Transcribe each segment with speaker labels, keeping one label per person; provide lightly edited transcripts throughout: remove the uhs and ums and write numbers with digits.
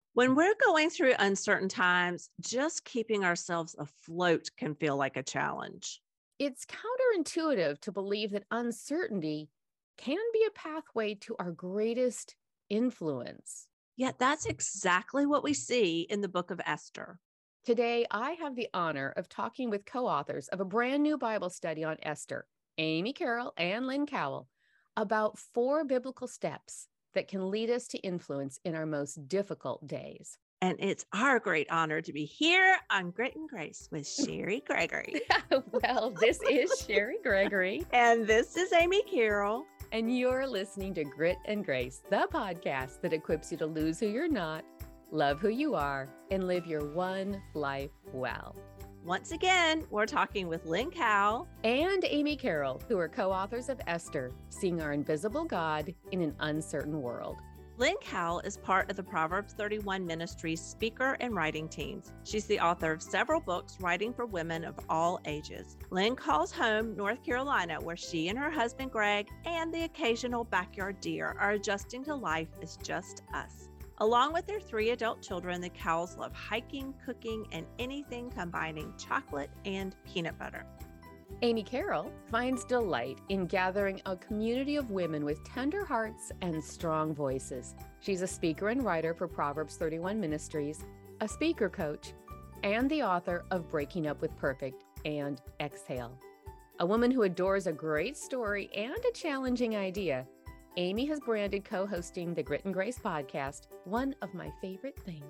Speaker 1: When we're going through uncertain times, just keeping ourselves afloat can feel like a challenge.
Speaker 2: It's counterintuitive to believe that uncertainty can be a pathway to our greatest influence.
Speaker 1: Yet that's exactly what we see in the book of Esther.
Speaker 2: Today, I have the honor of talking with co authors of a brand new Bible study on Esther, Amy Carroll and Lynn Cowell, about 4 biblical steps that can lead us to influence in our most difficult days.
Speaker 1: And it's our great honor to be here on Grit and Grace with Sherry Gregory.
Speaker 2: Well, this is Sherry Gregory.
Speaker 1: And this is Amy Carroll.
Speaker 2: And you're listening to Grit and Grace, the podcast that equips you to lose who you're not, love who you are, and live your one life well.
Speaker 1: Once again, we're talking with Lynn Cowell
Speaker 2: and Amy Carroll, who are co-authors of Esther, Seeing Our Invisible God in an Uncertain World.
Speaker 1: Lynn Cowell is part of the Proverbs 31 Ministries speaker and writing teams. She's the author of several books writing for women of all ages. Lynn calls home North Carolina, where she and her husband Greg and the occasional backyard deer are adjusting to life as just us. Along with their 3 adult children, the Cowells love hiking, cooking, and anything combining chocolate and peanut butter.
Speaker 2: Amy Carroll finds delight in gathering a community of women with tender hearts and strong voices. She's a speaker and writer for Proverbs 31 Ministries, a speaker coach, and the author of Breaking Up with Perfect and Exhale. A woman who adores a great story and a challenging idea, Amy has branded co-hosting the Grit and Grace podcast one of my favorite things.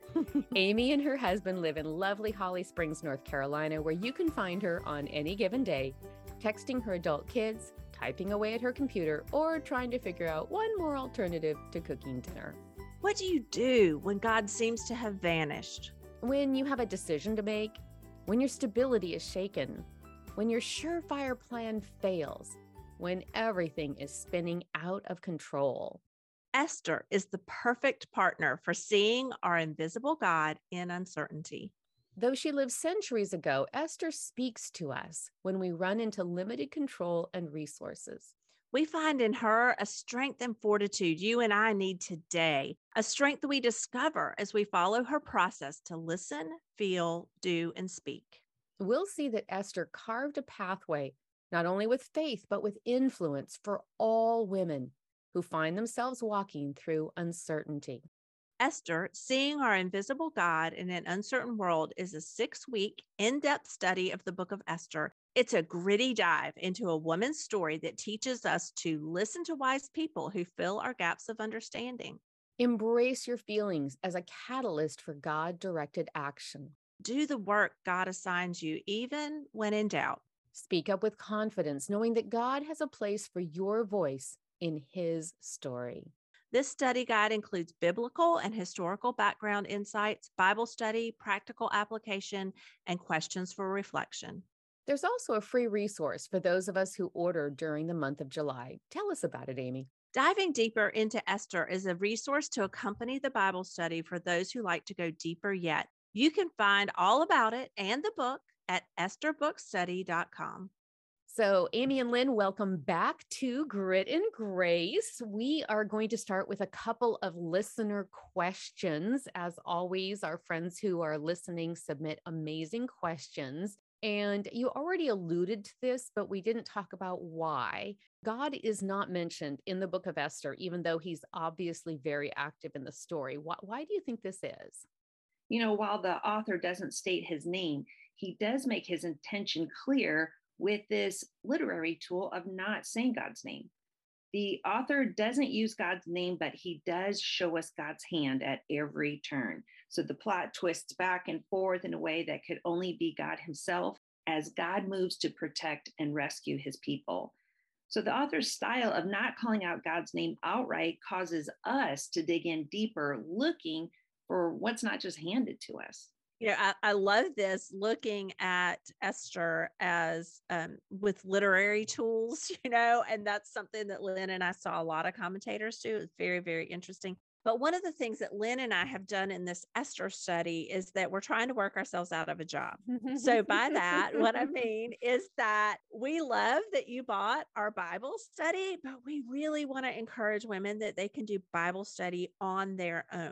Speaker 2: Amy and her husband live in lovely Holly Springs, North Carolina, where you can find her on any given day, texting her adult kids, typing away at her computer, or trying to figure out one more alternative to cooking dinner.
Speaker 1: What do you do when God seems to have vanished?
Speaker 2: When you have a decision to make, when your stability is shaken, when your surefire plan fails, when everything is spinning out of control.
Speaker 1: Esther is the perfect partner for seeing our invisible God in uncertainty.
Speaker 2: Though she lived centuries ago, Esther speaks to us when we run into limited control and resources.
Speaker 1: We find in her a strength and fortitude you and I need today, a strength that we discover as we follow her process to listen, feel, do, and speak.
Speaker 2: We'll see that Esther carved a pathway, not only with faith, but with influence for all women who find themselves walking through uncertainty.
Speaker 1: Esther, Seeing Our Invisible God in an Uncertain World, is a 6-week, in-depth study of the book of Esther. It's a gritty dive into a woman's story that teaches us to listen to wise people who fill our gaps of understanding.
Speaker 2: Embrace your feelings as a catalyst for God-directed action.
Speaker 1: Do the work God assigns you, even when in doubt.
Speaker 2: Speak up with confidence, knowing that God has a place for your voice in His story.
Speaker 1: This study guide includes biblical and historical background insights, Bible study, practical application, and questions for reflection.
Speaker 2: There's also a free resource for those of us who ordered during the month of July. Tell us about it, Amy.
Speaker 1: Diving Deeper into Esther is a resource to accompany the Bible study for those who like to go deeper yet. You can find all about it and the book at estherbookstudy.com.
Speaker 2: So, Amy and Lynn, welcome back to Grit and Grace. We are going to start with a couple of listener questions. As always, our friends who are listening submit amazing questions. And you already alluded to this, but we didn't talk about why. God is not mentioned in the book of Esther, even though he's obviously very active in the story. Why do you think this is?
Speaker 3: While the author doesn't state his name, he does make his intention clear with this literary tool of not saying God's name. The author doesn't use God's name, but he does show us God's hand at every turn. So the plot twists back and forth in a way that could only be God himself as God moves to protect and rescue his people. So the author's style of not calling out God's name outright causes us to dig in deeper, looking for what's not just handed to us.
Speaker 1: I love this, looking at Esther as with literary tools, and that's something that Lynn and I saw a lot of commentators do. It's very, very interesting. But one of the things that Lynn and I have done in this Esther study is that we're trying to work ourselves out of a job. So by that, what I mean is that we love that you bought our Bible study, but we really want to encourage women that they can do Bible study on their own.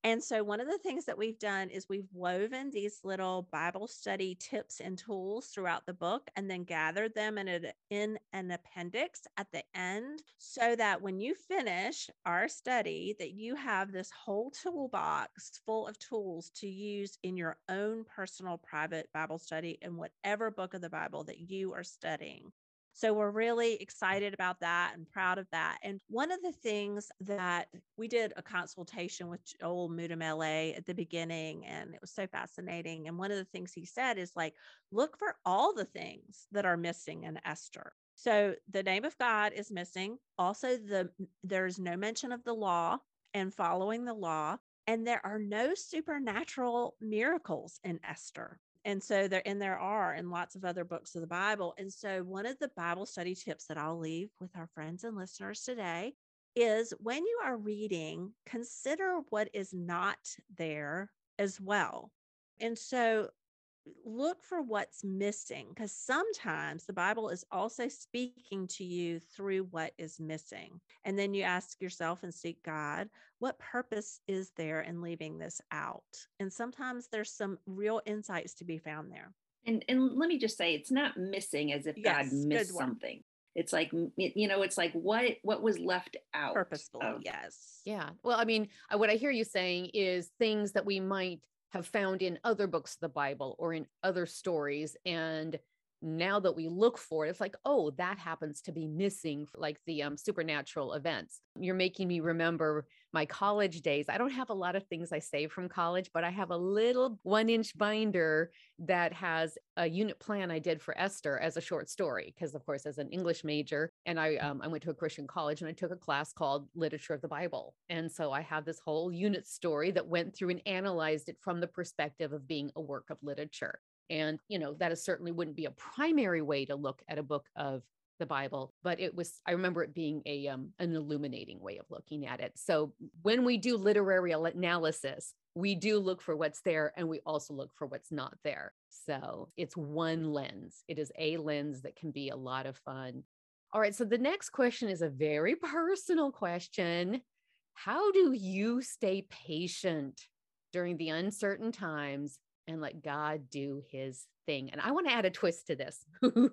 Speaker 1: And so one of the things that we've done is we've woven these little Bible study tips and tools throughout the book and then gathered them in an appendix at the end so that when you finish our study that you have this whole toolbox full of tools to use in your own personal private Bible study in whatever book of the Bible that you are studying. So we're really excited about that and proud of that. And one of the things that we did a consultation with Joel Mutomele at the beginning, and it was so fascinating. And one of the things he said is like, look for all the things that are missing in Esther. So the name of God is missing. Also, there's no mention of the law and following the law. And there are no supernatural miracles in Esther. And so there are in lots of other books of the Bible. And so one of the Bible study tips that I'll leave with our friends and listeners today is when you are reading, consider what is not there as well. And so look for what's missing, because sometimes the Bible is also speaking to you through what is missing. And then you ask yourself and seek God, what purpose is there in leaving this out? And sometimes there's some real insights to be found there.
Speaker 3: And let me just say, it's not missing as if God missed something. It's like, it's like what was left out.
Speaker 1: Purposefully, yes.
Speaker 2: Yeah. Well, I mean, what I hear you saying is things that we might have found in other books of the Bible or in other stories. And now that we look for it, it's like, oh, that happens to be missing, like the supernatural events. You're making me remember my college days. I don't have a lot of things I saved from college, but I have a little 1-inch binder that has a unit plan I did for Esther as a short story. Because of course, as an English major, and I went to a Christian college and I took a class called Literature of the Bible. And so I have this whole unit story that went through and analyzed it from the perspective of being a work of literature. And, that is certainly wouldn't be a primary way to look at a book of the Bible, but I remember it being an illuminating way of looking at it. So when we do literary analysis, we do look for what's there and we also look for what's not there. So it's one lens. It is a lens that can be a lot of fun. All right. So the next question is a very personal question. How do you stay patient during the uncertain times and let God do his thing? And I want to add a twist to this.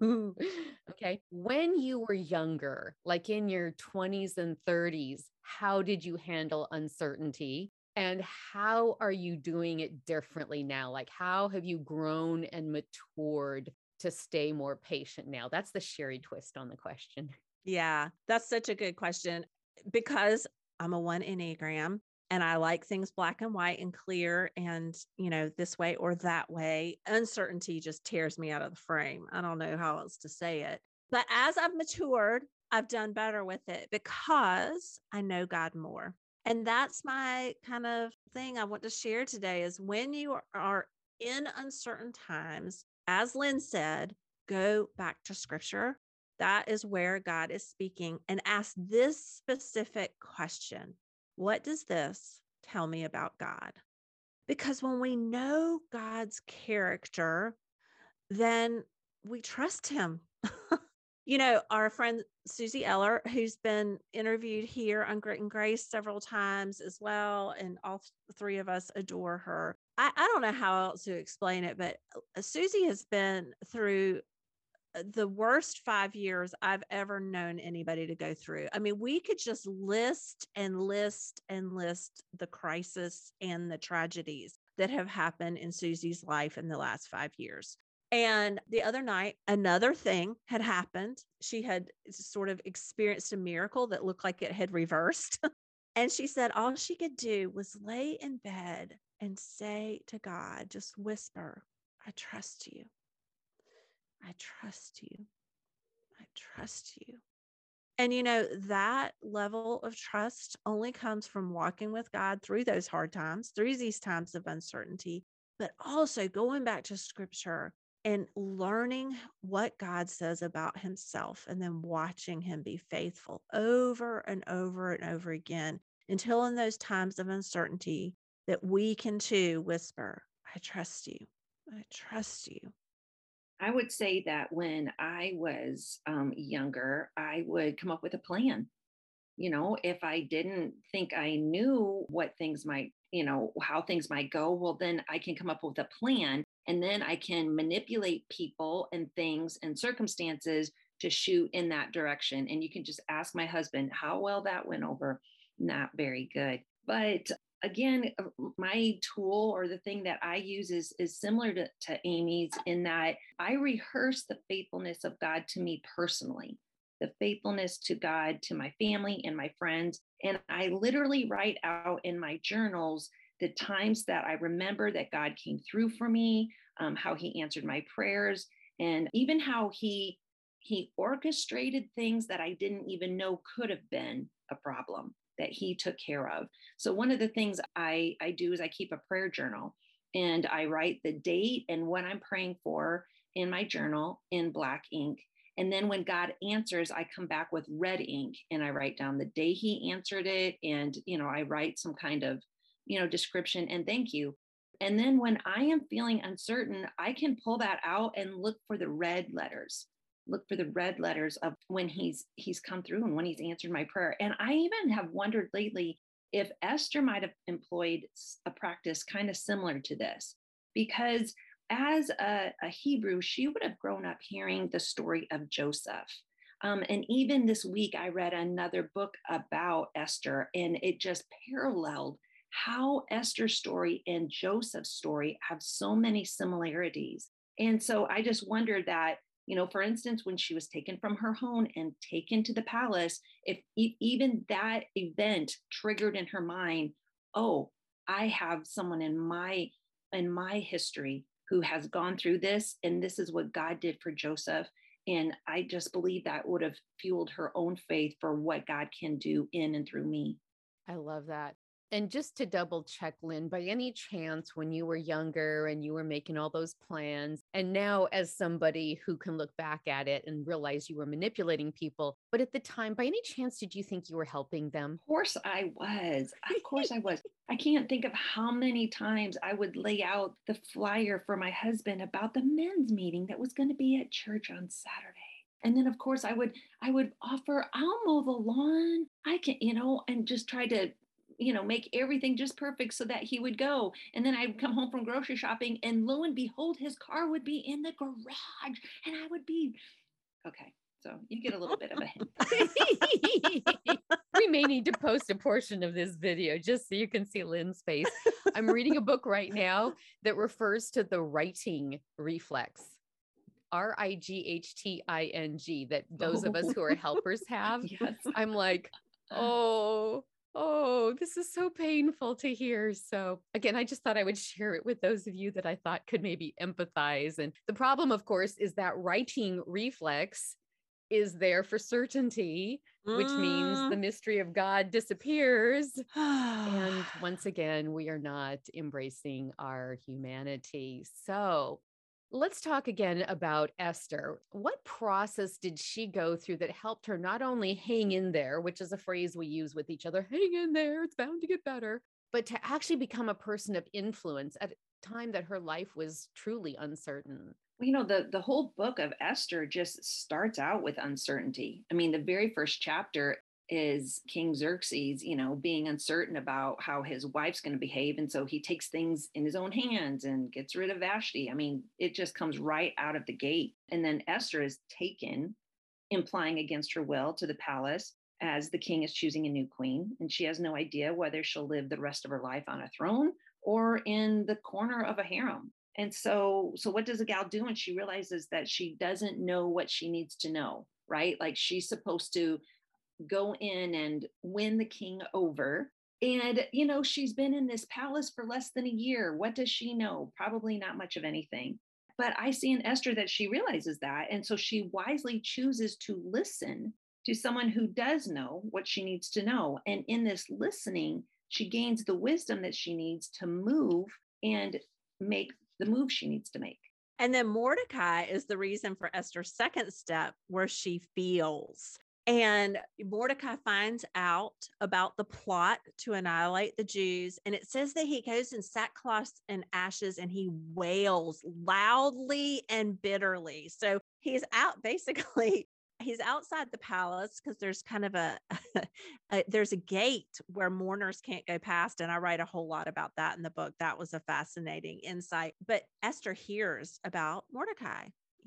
Speaker 2: Okay. When you were younger, like in your 20s and 30s, how did you handle uncertainty? And how are you doing it differently now? Like, how have you grown and matured to stay more patient now? That's the Sherry twist on the question.
Speaker 1: Yeah, that's such a good question because I'm a 1 Enneagram. And I like things black and white and clear and, this way or that way. Uncertainty just tears me out of the frame. I don't know how else to say it. But as I've matured, I've done better with it because I know God more. And that's my kind of thing I want to share today is when you are in uncertain times, as Lynn said, go back to scripture. That is where God is speaking, and ask this specific question. What does this tell me about God? Because when we know God's character, then we trust him. Our friend Susie Eller, who's been interviewed here on Grit and Grace several times as well, and all three of us adore her. I don't know how else to explain it, but Susie has been through the worst 5 years I've ever known anybody to go through. I mean, we could just list and list and list the crisis and the tragedies that have happened in Susie's life in the last 5 years. And the other night, another thing had happened. She had sort of experienced a miracle that looked like it had reversed. And she said all she could do was lay in bed and say to God, just whisper, I trust you. I trust you. I trust you. And that level of trust only comes from walking with God through those hard times, through these times of uncertainty, but also going back to scripture and learning what God says about himself and then watching him be faithful over and over and over again until in those times of uncertainty that we can too whisper, I trust you. I trust you.
Speaker 3: I would say that when I was younger, I would come up with a plan. If I didn't think I knew what things might how things might go, well, then I can come up with a plan, and then I can manipulate people and things and circumstances to shoot in that direction. And you can just ask my husband how well that went over. Not very good. But again, my tool or the thing that I use is similar to Amy's, in that I rehearse the faithfulness of God to me personally, the faithfulness to God, to my family and my friends. And I literally write out in my journals the times that I remember that God came through for me, how he answered my prayers, and even how he orchestrated things that I didn't even know could have been a problem that he took care of. So one of the things I do is I keep a prayer journal, and I write the date and what I'm praying for in my journal in black ink. And then when God answers, I come back with red ink and I write down the day he answered it. And, I write some kind of, description and thank you. And then when I am feeling uncertain, I can pull that out and look for the red letters of when he's come through and when he's answered my prayer. And I even have wondered lately if Esther might have employed a practice kind of similar to this, because as a Hebrew, she would have grown up hearing the story of Joseph. And even this week, I read another book about Esther, and it just paralleled how Esther's story and Joseph's story have so many similarities. And so I just wondered that, for instance, when she was taken from her home and taken to the palace, if even that event triggered in her mind, oh, I have someone in my history who has gone through this, and this is what God did for Joseph. And I just believe that would have fueled her own faith for what God can do in and through me.
Speaker 2: I love that. And just to double check, Lynn, by any chance, when you were younger and you were making all those plans, and now as somebody who can look back at it and realize you were manipulating people, but at the time, by any chance, did you think you were helping them?
Speaker 3: Of course I was. Of course I was. I can't think of how many times I would lay out the flyer for my husband about the men's meeting that was going to be at church on Saturday. And then, of course, I would offer, I'll mow the lawn. I can, and just try to make everything just perfect so that he would go. And then I'd come home from grocery shopping, and lo and behold, his car would be in the garage, and I would be, okay. So you get a little bit of a hint.
Speaker 2: We may need to post a portion of this video just so you can see Lynn's face. I'm reading a book right now that refers to the writing reflex. RIGHTING, that those of us who are helpers have.
Speaker 3: Yes.
Speaker 2: I'm like, oh, this is so painful to hear. So again, I just thought I would share it with those of you that I thought could maybe empathize. And the problem, of course, is that writing reflex is there for certainty, which means the mystery of God disappears. And once again, we are not embracing our humanity. So let's talk again about Esther. What process did she go through that helped her not only hang in there, which is a phrase we use with each other, hang in there, it's bound to get better, but to actually become a person of influence at a time that her life was truly uncertain?
Speaker 3: The whole book of Esther just starts out with uncertainty. I mean, the very first chapter is King Xerxes, being uncertain about how his wife's going to behave. And so he takes things in his own hands and gets rid of Vashti. I mean, it just comes right out of the gate. And then Esther is taken, implying against her will, to the palace as the king is choosing a new queen. And she has no idea whether she'll live the rest of her life on a throne or in the corner of a harem. And so what does a gal do when she realizes that she doesn't know what she needs to know, right? Like, she's supposed to go in and win the king over. And, she's been in this palace for less than a year. What does she know? Probably not much of anything. But I see in Esther that she realizes that. And so she wisely chooses to listen to someone who does know what she needs to know. And in this listening, she gains the wisdom that she needs to move and make the move she needs to make.
Speaker 1: And then Mordecai is the reason for Esther's second step, where she feels. And Mordecai finds out about the plot to annihilate the Jews. And it says that he goes in sackcloth and ashes and he wails loudly and bitterly. So he's out basically he's outside the palace because there's kind of there's a gate where mourners can't go past. And I write a whole lot about that in the book. That was a fascinating insight. But Esther hears about Mordecai,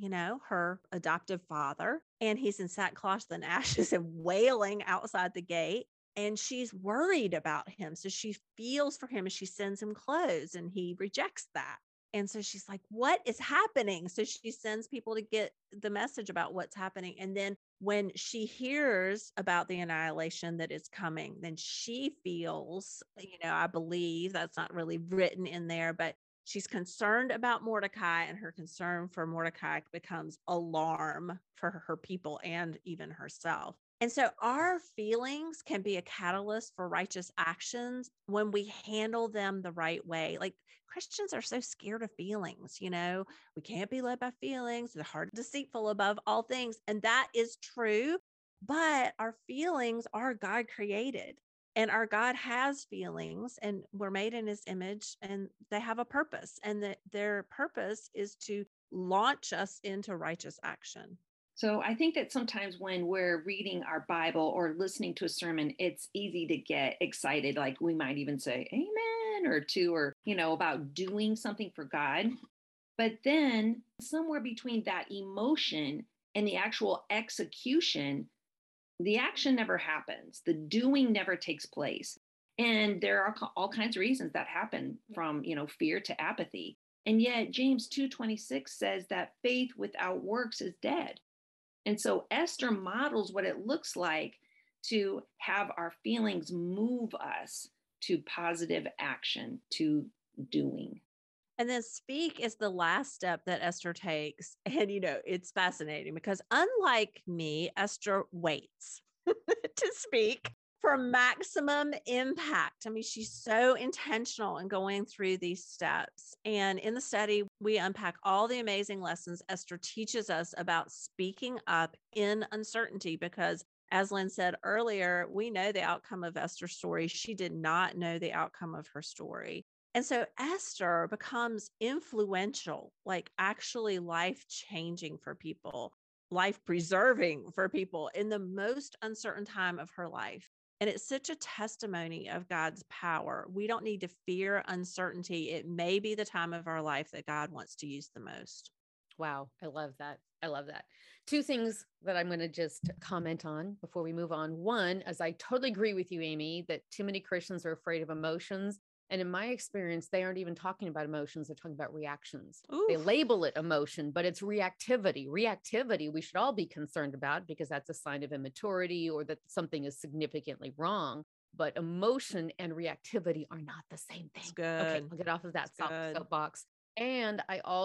Speaker 1: her adoptive father, and he's in sackcloth and ashes and wailing outside the gate. And she's worried about him. So she feels for him and she sends him clothes, and he rejects that. And so she's like, what is happening? So she sends people to get the message about what's happening. And then when she hears about the annihilation that is coming, then she feels, I believe that's not really written in there, but she's concerned about Mordecai, and her concern for Mordecai becomes alarm for her people and even herself. And so our feelings can be a catalyst for righteous actions when we handle them the right way. Like, Christians are so scared of feelings, we can't be led by feelings. The heart is deceitful above all things. And that is true. But our feelings are God created, and our God has feelings, and we're made in his image, and they have a purpose, and that their purpose is to launch us into righteous action.
Speaker 3: So I think that sometimes when we're reading our Bible or listening to a sermon, it's easy to get excited. Like we might even say amen or two, or, about doing something for God. But then somewhere between that emotion and the actual execution, the action never happens. The doing never takes place. And there are all kinds of reasons that happen, from, fear to apathy. And yet James 2:26 says that faith without works is dead. And so Esther models what it looks like to have our feelings move us to positive action, to doing.
Speaker 1: And then speak is the last step that Esther takes. And, it's fascinating because unlike me, Esther waits to speak for maximum impact. I mean, she's so intentional in going through these steps. And in the study, we unpack all the amazing lessons Esther teaches us about speaking up in uncertainty, because as Lynn said earlier, we know the outcome of Esther's story. She did not know the outcome of her story. And so Esther becomes influential, like actually life-changing for people, life-preserving for people in the most uncertain time of her life. And it's such a testimony of God's power. We don't need to fear uncertainty. It may be the time of our life that God wants to use the most.
Speaker 2: Wow. I love that. I love that. Two things that I'm going to just comment on before we move on. One, as I totally agree with you, Amy, that too many Christians are afraid of emotions. And in my experience, they aren't even talking about emotions. They're talking about reactions. Oof. They label it emotion, but it's reactivity. Reactivity, we should all be concerned about, because that's a sign of immaturity or that something is significantly wrong. But emotion and reactivity are not the same thing.
Speaker 1: That's good.
Speaker 2: Okay, I'll get off of that soapbox. And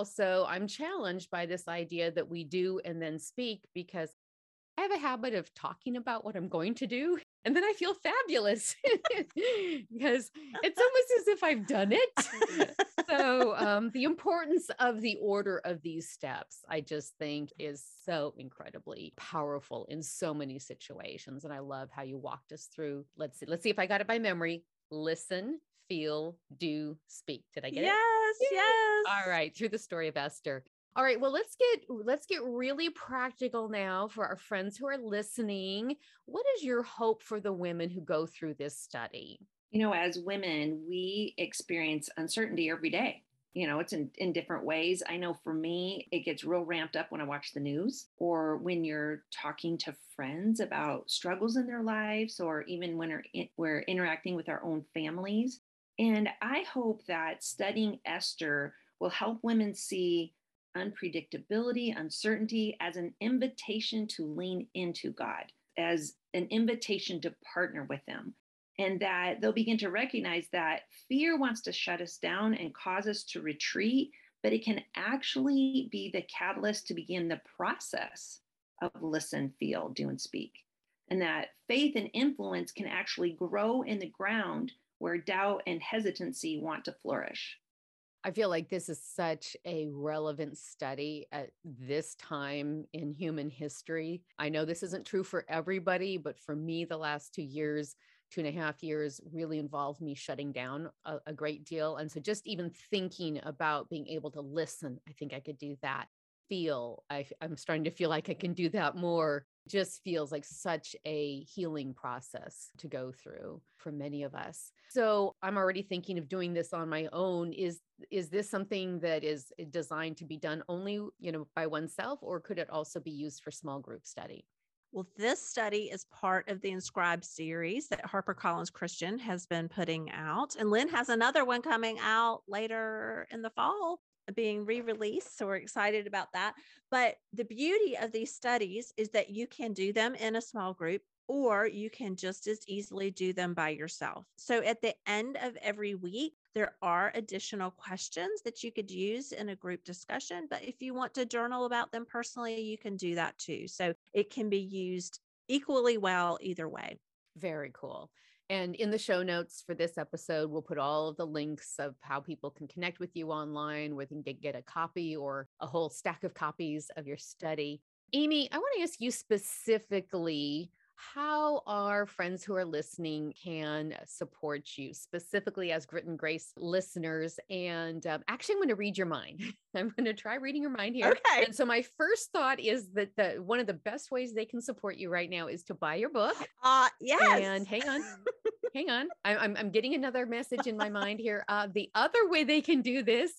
Speaker 2: I'm challenged by this idea that we do and then speak, because I have a habit of talking about what I'm going to do, and then I feel fabulous because it's almost as if I've done it. So the importance of the order of these steps, I just think, is so incredibly powerful in so many situations. And I love how you walked us through. Let's see if I got it by memory. Listen, feel, do, speak. Did I get it?
Speaker 1: Yes.
Speaker 2: All right. Through the story of Esther. All right. Well, let's get really practical now for our friends who are listening. What is your hope for the women who go through this study?
Speaker 3: As women, we experience uncertainty every day. It's in different ways. I know for me, it gets real ramped up when I watch the news, or when you're talking to friends about struggles in their lives, or even when we're interacting with our own families. And I hope that studying Esther will help women see unpredictability, uncertainty as an invitation to lean into God, as an invitation to partner with Him. And that they'll begin to recognize that fear wants to shut us down and cause us to retreat, but it can actually be the catalyst to begin the process of listen, feel, do, and speak. And that faith and influence can actually grow in the ground where doubt and hesitancy want to flourish.
Speaker 2: I feel like this is such a relevant study at this time in human history. I know this isn't true for everybody, but for me, the last 2.5 years really involved me shutting down a great deal. And so just even thinking about being able to listen, I think I could do that. I'm starting to feel like I can do that more. Just feels like such a healing process to go through for many of us. So I'm already thinking of doing this on my own. Is this something that is designed to be done only, by oneself, or could it also be used for small group study?
Speaker 1: Well, this study is part of the Inscribed series that HarperCollins Christian has been putting out. And Lynn has another one coming out later in the fall, being re-released. So we're excited about that. But the beauty of these studies is that you can do them in a small group, or you can just as easily do them by yourself. So at the end of every week, there are additional questions that you could use in a group discussion. But if you want to journal about them personally, you can do that too. So it can be used equally well either way.
Speaker 2: Very cool. And in the show notes for this episode, we'll put all of the links of how people can connect with you online, where they can get a copy or a whole stack of copies of your study. Amy, I want to ask you specifically how our friends who are listening can support you, specifically as Grit and Grace listeners. And actually, I'm going to read your mind. I'm going to try reading your mind here.
Speaker 1: Okay.
Speaker 2: And so my first thought is that one of the best ways they can support you right now is to buy your book.
Speaker 1: Yes.
Speaker 2: And hang on. I'm getting another message in my mind here. The other way they can do this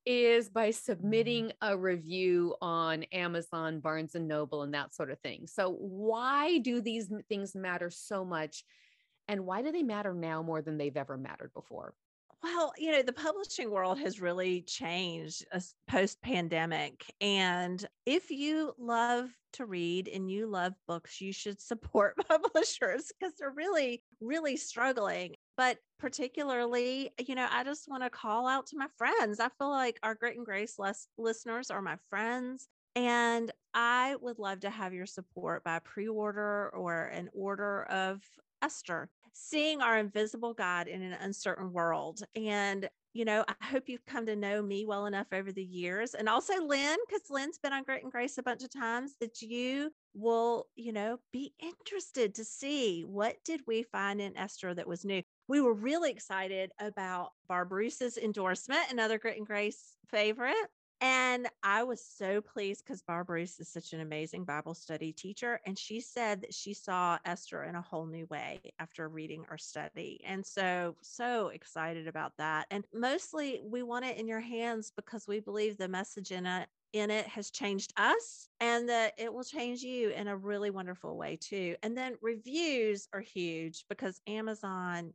Speaker 2: is by submitting a review on Amazon, Barnes and Noble, and that sort of thing. So why do these things matter so much? And why do they matter now more than they've ever mattered before?
Speaker 1: Well, the publishing world has really changed post-pandemic. And if you love to read and you love books, you should support publishers because they're really, really struggling. But particularly, I just want to call out to my friends. I feel like our Grit and Grace listeners are my friends. And I would love to have your support by pre-order or an order of Esther, Seeing Our Invisible God in an Uncertain World. And, I hope you've come to know me well enough over the years. And also Lynn, because Lynn's been on Grit and Grace a bunch of times, that you will, be interested to see what did we find in Esther that was new. We were really excited about Barb Bruce's endorsement, another Grit and Grace favorite. And I was so pleased because Barb Bruce is such an amazing Bible study teacher. And she said that she saw Esther in a whole new way after reading our study. And so excited about that. And mostly we want it in your hands because we believe the message in it has changed us and that it will change you in a really wonderful way too. And then reviews are huge because Amazon,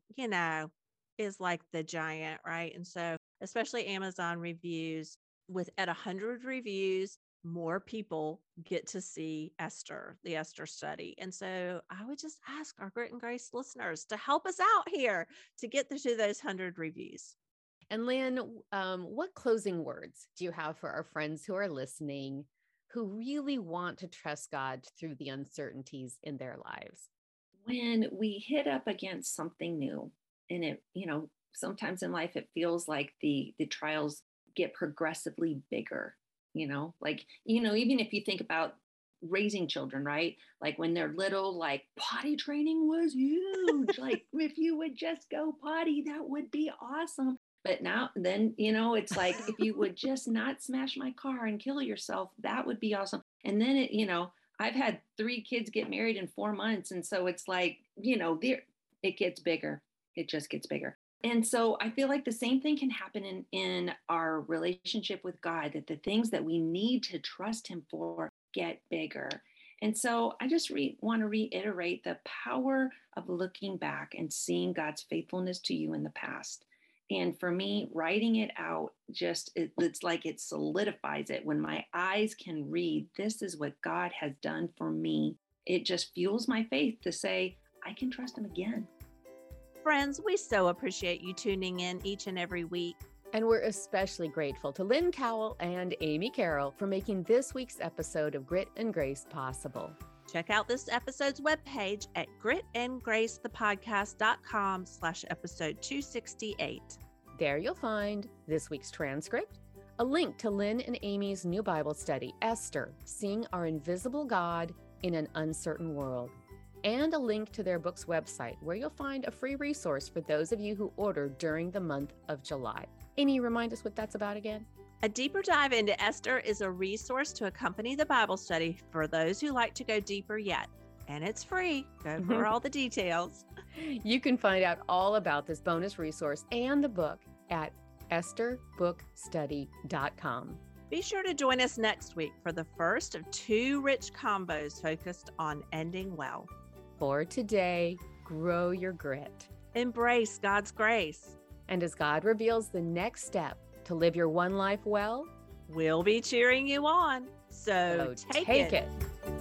Speaker 1: is like the giant, right? And so especially Amazon reviews, at 100 reviews, more people get to see Esther, the Esther study. And so I would just ask our Grit and Grace listeners to help us out here to get to those 100 reviews.
Speaker 2: And Lynn, what closing words do you have for our friends who are listening, who really want to trust God through the uncertainties in their lives?
Speaker 3: When we hit up against something new, and it, sometimes in life it feels like the trials get progressively bigger, even if you think about raising children, right? Like when they're little, like potty training was huge. Like if you would just go potty, that would be awesome. But then, it's like, if you would just not smash my car and kill yourself, that would be awesome. And then I've had 3 kids get married in 4 months. And so it's like, it gets bigger. It just gets bigger. And so I feel like the same thing can happen in our relationship with God, that the things that we need to trust him for get bigger. And so I just want to reiterate the power of looking back and seeing God's faithfulness to you in the past. And for me, writing it out, it's like it solidifies it. When my eyes can read, this is what God has done for me. It just fuels my faith to say, I can trust him again.
Speaker 1: Friends, we so appreciate you tuning in each and every week.
Speaker 2: And we're especially grateful to Lynn Cowell and Amy Carroll for making this week's episode of Grit and Grace possible.
Speaker 1: Check out this episode's webpage at gritandgracethepodcast.com/episode 268.
Speaker 2: There you'll find this week's transcript, a link to Lynn and Amy's new Bible study, Esther, Seeing Our Invisible God in an Uncertain World, and a link to their book's website, where you'll find a free resource for those of you who order during the month of July. Amy, remind us what that's about again.
Speaker 1: A deeper dive into Esther is a resource to accompany the Bible study for those who like to go deeper yet. And it's free. Go for all the details.
Speaker 2: You can find out all about this bonus resource and the book at estherbookstudy.com.
Speaker 1: Be sure to join us next week for the first of 2 rich combos focused on ending well.
Speaker 2: For today, grow your grit.
Speaker 1: Embrace God's grace.
Speaker 2: And as God reveals the next step to live your one life well,
Speaker 1: We'll be cheering you on. So take it.